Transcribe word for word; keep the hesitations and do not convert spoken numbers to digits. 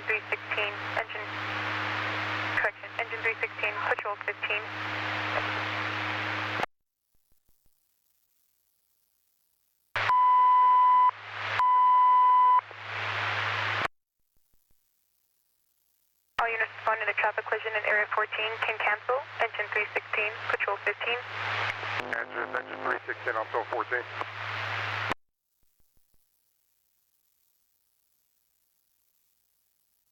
engine three sixteen, engine, correction, engine three sixteen, patrol fifteen. All units responding to traffic collision in area fourteen can cancel. Engine three sixteen, patrol fifteen. Engine, engine three sixteen, I'm still fourteen.